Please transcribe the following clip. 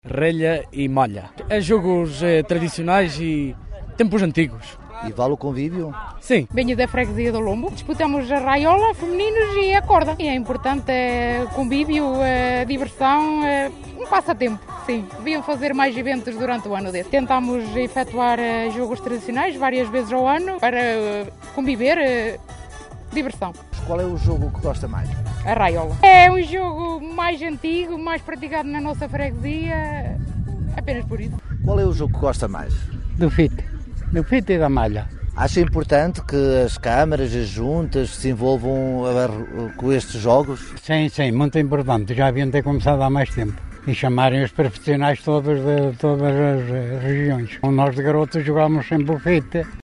relha e malha. É jogos tradicionais e tempos antigos. E vale o convívio? Sim. Venho da freguesia do Lombo. Disputamos a raiola, femininos e a corda. E é importante convívio, diversão, um passatempo. Sim, deviam fazer mais eventos durante o ano desse. Tentamos efetuar jogos tradicionais várias vezes ao ano para conviver, diversão. Qual é o jogo que gosta mais? A raiola. É um jogo mais antigo, mais praticado na nossa freguesia, apenas por isso. Qual é o jogo que gosta mais? Do fite e da malha. Acha importante que as câmaras, as juntas se envolvam com estes jogos? Sim, muito importante. Já haviam ter começado há mais tempo. E chamarem os profissionais todos de todas as regiões. Nós de garotos jogámos sempre o fite.